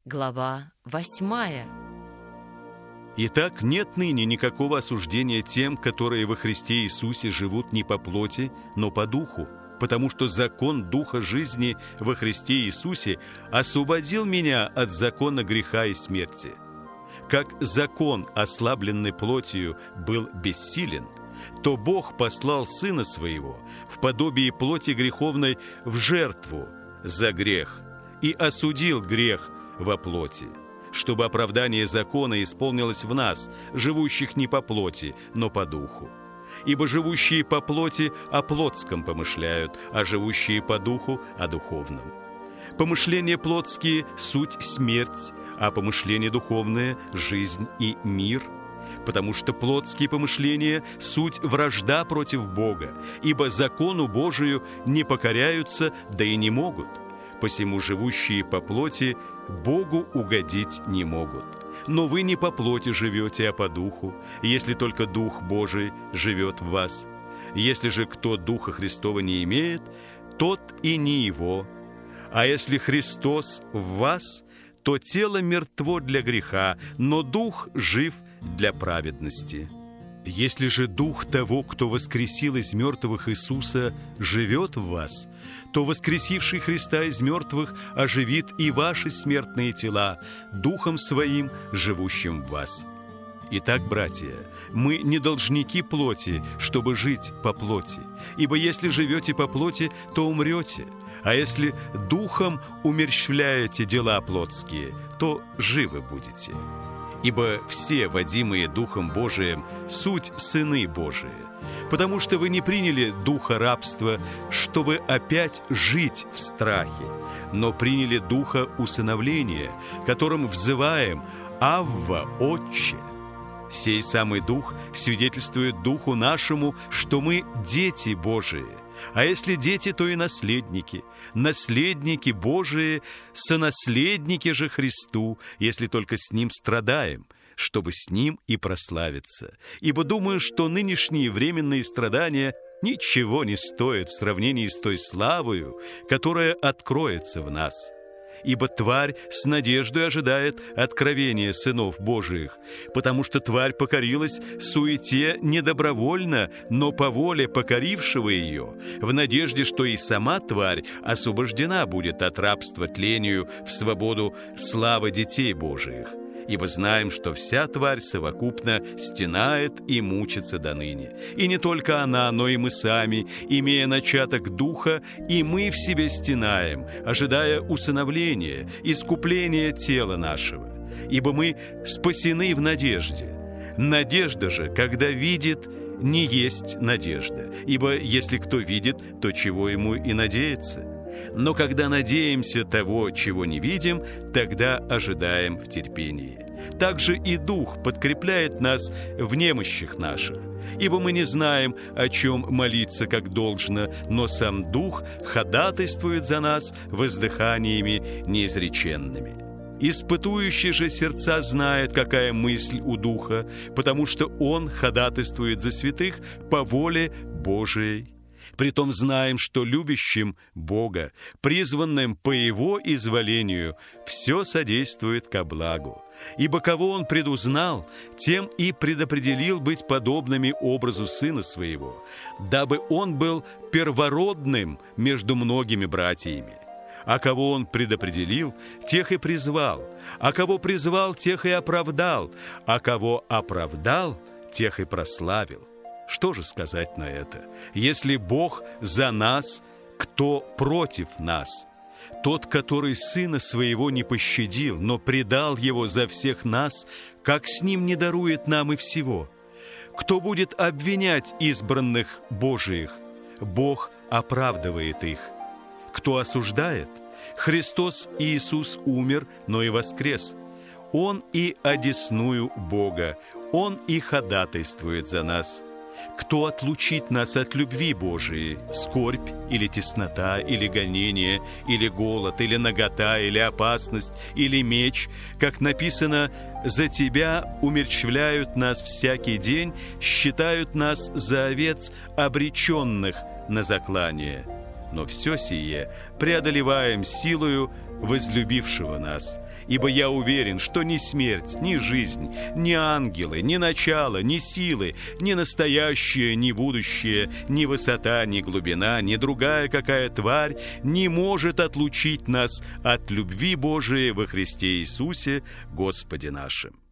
Глава 8. Итак, нет ныне никакого осуждения тем, которые во Христе Иисусе живут не по плоти, но по духу, потому что закон Духа жизни во Христе Иисусе освободил меня от закона греха и смерти. Как закон, ослабленный плотью, был бессилен, то Бог послал Сына Своего в подобии плоти греховной в жертву за грех и осудил грех во плоти, чтобы оправдание закона исполнилось в нас, живущих не по плоти, но по духу. Ибо живущие по плоти о плотском помышляют, а живущие по духу о духовном. Помышления плотские – суть смерть, а помышления духовные – жизнь и мир. Потому что плотские помышления – суть вражда против Бога, ибо закону Божию не покоряются, да и не могут. Посему живущие по плоти Богу угодить не могут. Но вы не по плоти живете, а по духу, если только Дух Божий живет в вас. Если же кто Духа Христова не имеет, тот и не его. А если Христос в вас, то тело мертво для греха, но Дух жив для праведности. Если же Дух того, кто воскресил из мертвых Иисуса, живет в вас, то воскресивший Христа из мертвых оживит и ваши смертные тела Духом Своим, живущим в вас. Итак, братья, мы не должники плоти, чтобы жить по плоти, ибо если живете по плоти, то умрете, а если Духом умерщвляете дела плотские, то живы будете. Ибо все, водимые Духом Божиим, суть сыны Божии, потому что вы не приняли духа рабства, чтобы опять жить в страхе, но приняли духа усыновления, которым взываем «Авва, Отче». Сей самый Дух свидетельствует Духу нашему, что мы дети Божии. А если дети, то и наследники, наследники Божии, сонаследники же Христу, если только с Ним страдаем, чтобы с Ним и прославиться. Ибо думаю, что нынешние временные страдания ничего не стоят в сравнении с той славою, которая откроется в нас. Ибо тварь с надеждой ожидает откровения сынов Божиих, потому что тварь покорилась суете не добровольно, но по воле покорившего ее, в надежде, что и сама тварь освобождена будет от рабства тлению в свободу славы детей Божиих. Ибо знаем, что вся тварь совокупно стенает и мучится доныне. И не только она, но и мы сами, имея начаток духа, и мы в себе стенаем, ожидая усыновления, искупления тела нашего. Ибо мы спасены в надежде. Надежда же, когда видит, не есть надежда. Ибо если кто видит, то чего ему и надеяться? Но когда надеемся того, чего не видим, тогда ожидаем в терпении. Также и Дух подкрепляет нас в немощах наших. Ибо мы не знаем, о чем молиться как должно, но сам Дух ходатайствует за нас воздыханиями неизреченными. Испытующий же сердца знает, какая мысль у Духа, потому что Он ходатайствует за святых по воле Божией. Притом знаем, что любящим Бога, призванным по Его изволению, все содействует ко благу. Ибо кого Он предузнал, тем и предопределил быть подобными образу Сына Своего, дабы Он был первородным между многими братьями. А кого Он предопределил, тех и призвал, а кого призвал, тех и оправдал, а кого оправдал, тех и прославил. Что же сказать на это? Если Бог за нас, кто против нас? Тот, который Сына Своего не пощадил, но предал Его за всех нас, как с Ним не дарует нам и всего? Кто будет обвинять избранных Божиих? Бог оправдывает их. Кто осуждает? Христос Иисус умер, но и воскрес. Он и одесную Бога, Он и ходатайствует за нас. Кто отлучит нас от любви Божией? Скорбь или теснота, или гонение, или голод, или нагота, или опасность, или меч? Как написано: «За Тебя умерщвляют нас всякий день, считают нас за овец, обреченных на заклание». но все сие преодолеваем силою возлюбившего нас. Ибо я уверен, что ни смерть, ни жизнь, ни ангелы, ни начало, ни силы, ни настоящее, ни будущее, ни высота, ни глубина, ни другая какая тварь не может отлучить нас от любви Божией во Христе Иисусе, Господе нашим.